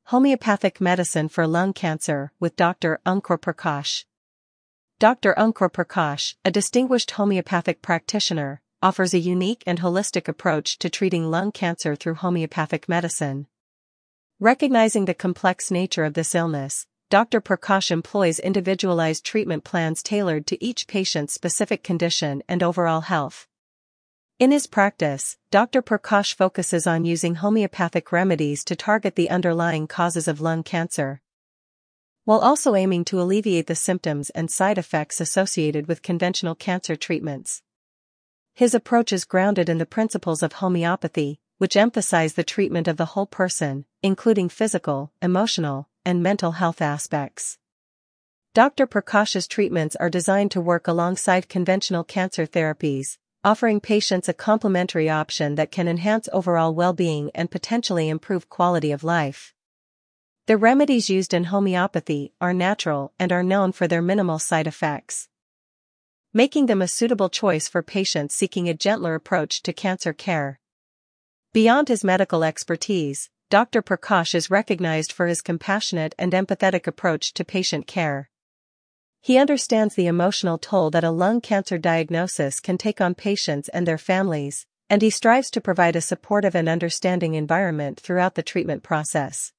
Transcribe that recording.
Homeopathic Medicine for Lung Cancer with Dr. Ankur Prakash. Dr. Ankur Prakash, a distinguished homeopathic practitioner, offers a unique and holistic approach to treating lung cancer through homeopathic medicine. Recognizing the complex nature of this illness, Dr. Prakash employs individualized treatment plans tailored to each patient's specific condition and overall health. In his practice, Dr. Prakash focuses on using homeopathic remedies to target the underlying causes of lung cancer, while also aiming to alleviate the symptoms and side effects associated with conventional cancer treatments. His approach is grounded in the principles of homeopathy, which emphasize the treatment of the whole person, including physical, emotional, and mental health aspects. Dr. Prakash's treatments are designed to work alongside conventional cancer therapies, offering patients a complementary option that can enhance overall well-being and potentially improve quality of life. The remedies used in homeopathy are natural and are known for their minimal side effects, making them a suitable choice for patients seeking a gentler approach to cancer care. Beyond his medical expertise, Dr. Prakash is recognized for his compassionate and empathetic approach to patient care. He understands the emotional toll that a lung cancer diagnosis can take on patients and their families, and he strives to provide a supportive and understanding environment throughout the treatment process.